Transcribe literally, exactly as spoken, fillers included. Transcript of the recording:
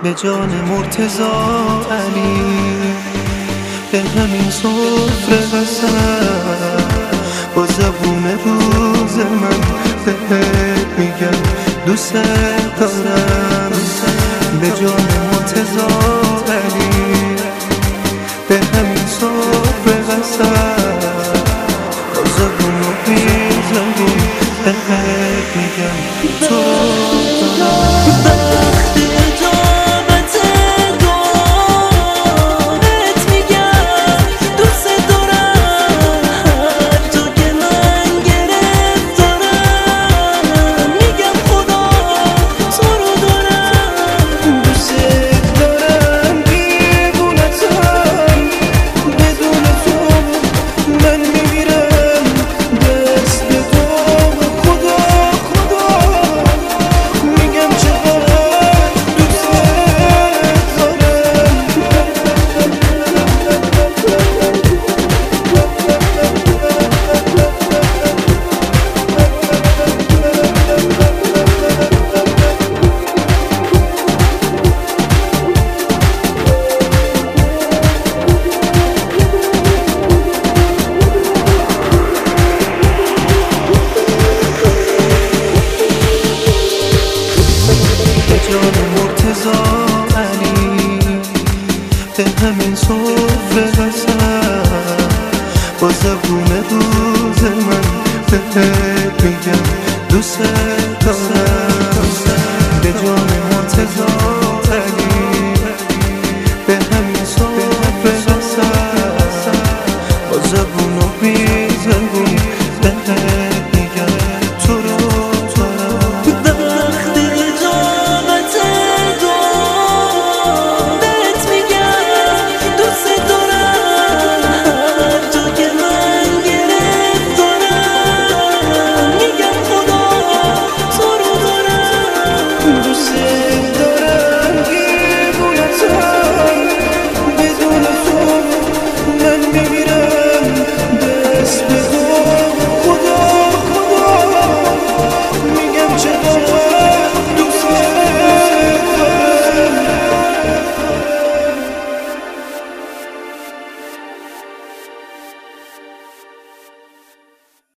به جان مرتضی علی، به همین سفره قسم با زبون روز من بهت میگم دوست دارم. به جان مرتضی علی، به همین سفره قسم با زبون و بیزبون بهت میگم تو به همین سفره قسم با زبون روز من بهت میگم دوست دارم. به جان مرتضی